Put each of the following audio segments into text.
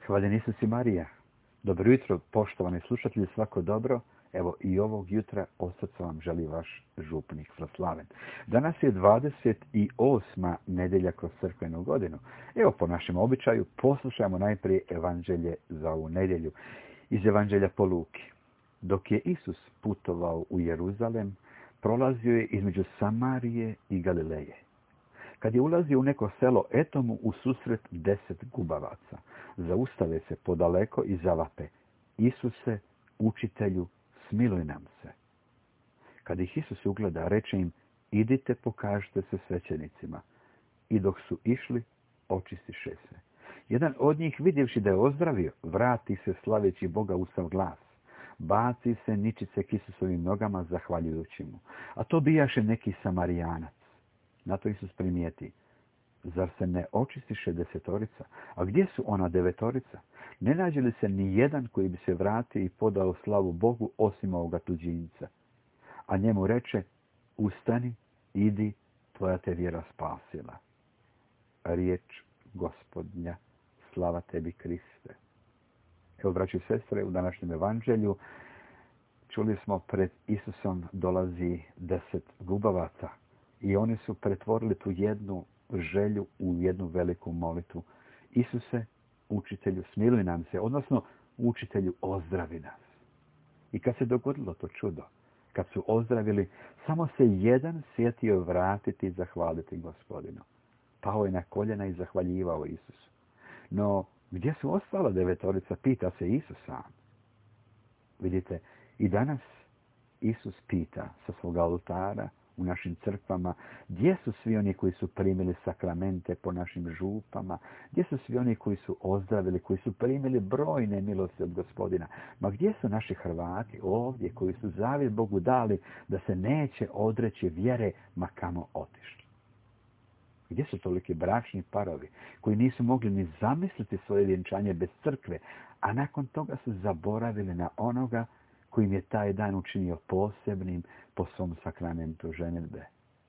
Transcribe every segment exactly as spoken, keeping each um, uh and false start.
Hvaljen Isus i Marija. Dobro jutro, poštovani slušatelji, svako dobro. Evo i ovog jutra od srca vam želi vaš župnik Slaven. Danas je dvadeset osma nedelja kroz crkvenu godinu. Evo po našem običaju poslušajmo najprije evanđelje za ovu nedjelju. Iz evanđelja po Luki. Dok je Isus putovao u Jeruzalem, prolazio je između Samarije i Galileje. Kad je ulazio u neko selo, eto mu u susret deset gubavaca. Zaustave se podaleko i zavape: Isuse, učitelju, smiluj nam se. Kad ih Isus ugleda, reče im: idite, pokažite se svećenicima. I dok su išli, očistiše se. Jedan od njih, vidjevši da je ozdravio, vrati se slaveći Boga u sav glas. Baci se ničice k Isusovim nogama, zahvaljujući mu. A to bijaše neki Samarijanac. Na to Isus primijeti: zar se ne očistiše desetorica? A gdje su ona devetorica? Ne nađe li se ni jedan koji bi se vratio i podao slavu Bogu osim ovoga tuđinca? A njemu reče: ustani, idi, tvoja te vjera spasila. Riječ Gospodnja, slava tebi Kriste. Evo, braći i sestre, u današnjem evanđelju čuli smo, pred Isusom dolazi deset gubavaca i oni su pretvorili tu jednu želju u jednu veliku molitvu. Isuse, učitelju, smiluj nam se, odnosno učitelju, ozdravi nas. I kad se dogodilo to čudo, kad su ozdravili, samo se jedan sjetio vratiti i zahvaliti Gospodinu. Pao je na koljena i zahvaljivao Isusu. No, gdje su ostala devetorica, pita se Isus sam. Vidite, i danas Isus pita sa svoga oltara u našim crkvama: gdje su svi oni koji su primili sakramente po našim župama? Gdje su svi oni koji su ozdravili, koji su primili brojne milosti od Gospodina? Ma gdje su naši Hrvati ovdje koji su zavjet Bogu dali da se neće odreći vjere ma kamo otišli? Gdje su toliki bračni parovi koji nisu mogli ni zamisliti svoje vjenčanje bez crkve, a nakon toga su zaboravili na onoga kojim je taj dan učinio posebnim po svom sakramentu ženidbe?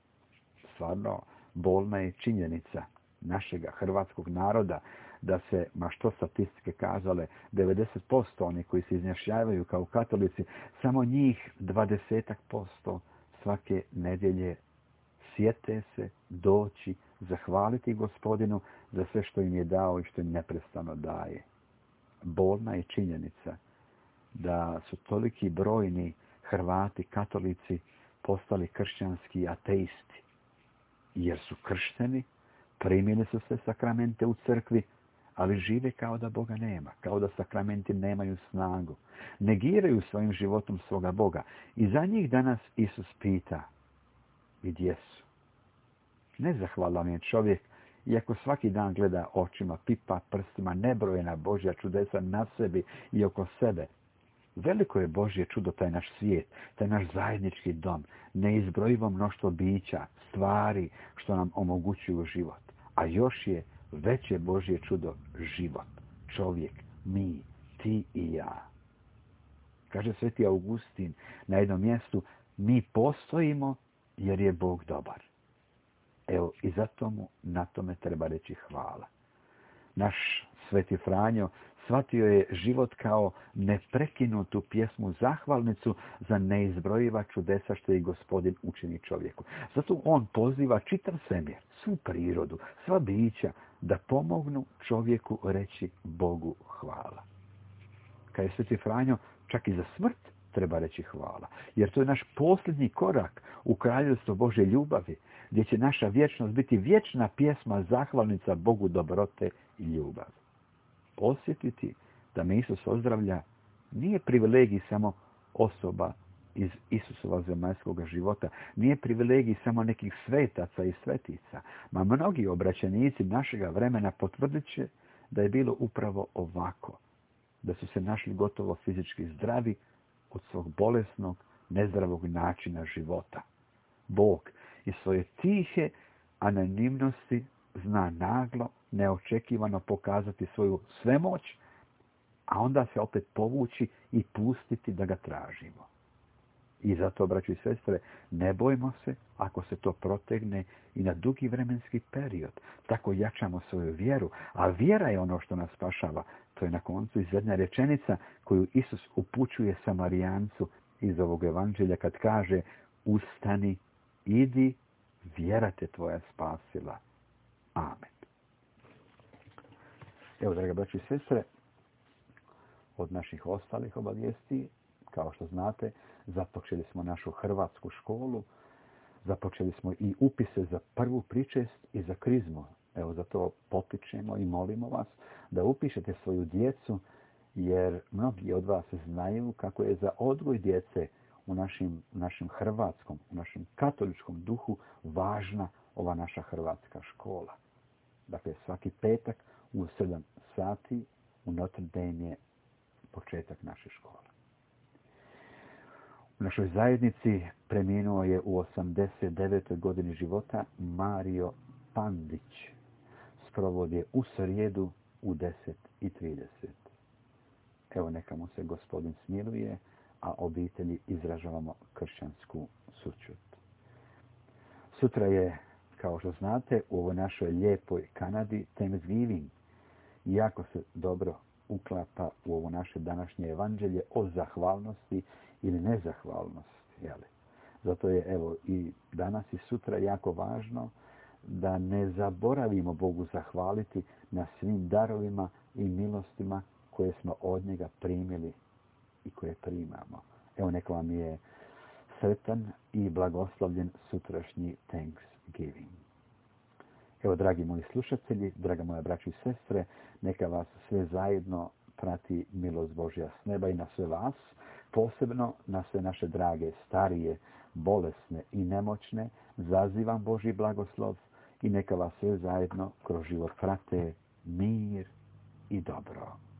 Stvarno, bolna je činjenica našega hrvatskog naroda da se, ma što statistike kazale, devedeset posto oni koji se izjašnjavaju kao katolici, samo njih dvadeset posto svake nedjelje sjete se doći, zahvaliti Gospodinu za sve što im je dao i što im neprestano daje. Bolna je činjenica da su toliki brojni Hrvati, katolici, postali kršćanski ateisti. Jer su kršteni, primili su sve sakramente u crkvi, ali žive kao da Boga nema, kao da sakramenti nemaju snagu. Negiraju svojim životom svoga Boga. I za njih danas Isus pita: gdje su? Nezahvalan je čovjek, iako svaki dan gleda očima, pipa prstima nebrojena Božja čudesa na sebi i oko sebe. Veliko je Božje čudo taj naš svijet, taj naš zajednički dom, neizbrojivo mnoštvo bića, stvari što nam omogućuju život. A još je veće Božje čudo život, čovjek, mi, ti i ja. Kaže sveti Augustin na jednom mjestu: mi postojimo jer je Bog dobar. Evo, i zato mu na tome treba reći hvala. Naš sveti Franjo shvatio je život kao neprekinutu pjesmu zahvalnicu za neizbrojiva čudesa što je Gospodin učini čovjeku. Zato on poziva čitav svemir, svu prirodu, sva bića da pomognu čovjeku reći Bogu hvala. Kad je sveti Franjo, čak i za smrt treba reći hvala, jer to je naš posljednji korak u kraljevstvo Božje ljubavi, gdje će naša vječnost biti vječna pjesma zahvalnica Bogu dobrote i ljubav. Osjetiti da me Isus ozdravlja nije privilegij samo osoba iz Isusova zemaljskog života, nije privilegij samo nekih svetaca i svetica, ma mnogi obraćenici našega vremena potvrdit će da je bilo upravo ovako, da su se našli gotovo fizički zdravi od svog bolesnog, nezdravog načina života. Bog iz svoje tihe anonimnosti zna naglo, neočekivano pokazati svoju svemoć, a onda se opet povući i pustiti da ga tražimo. I zato, braćo i sestre, ne bojmo se ako se to protegne i na dugi vremenski period. Tako jačamo svoju vjeru. A vjera je ono što nas spašava. To je na koncu izvedna rečenica koju Isus upućuje Samarijancu iz ovog evanđelja kad kaže: ustani, idi, vjera te tvoja spasila. Amen. Evo, draga braći i sestre, od naših ostalih obavijesti, kao što znate, započeli smo našu hrvatsku školu, započeli smo i upise za prvu pričest i za krizmu. Evo, zato potičemo i molimo vas da upišete svoju djecu, jer mnogi od vas znaju kako je za odgoj djece u našim, našem hrvatskom, u našem katoličkom duhu važna ova naša hrvatska škola. Dakle, svaki petak u sedam sati u Notre Dame je početak naše škole. U našoj zajednici preminuo je u osamdeset devetoj godini života Mario Pandić. Sprovod je u srijedu u deset i trideset. Evo, neka mu se Gospodin smiluje, a obitelji izražavamo kršćansku sućut. Sutra je, kao što znate, u ovoj našoj lijepoj Kanadi Thanksgiving. Jako se dobro uklapa u ovo naše današnje evanđelje o zahvalnosti ili nezahvalnosti. Jeli? Zato je, evo, i danas i sutra jako važno da ne zaboravimo Bogu zahvaliti na svim darovima i milostima koje smo od njega primili i koje primamo. Evo, neka vam je sretan i blagoslovljen sutrašnji Thanksgiving. Evo, dragi moji slušatelji, draga moja braća i sestre, neka vas sve zajedno prati milost Božja s neba i na sve vas, posebno na sve naše drage, starije, bolesne i nemoćne, zazivam Božji blagoslov i neka vas sve zajedno kroz život prate mir i dobro.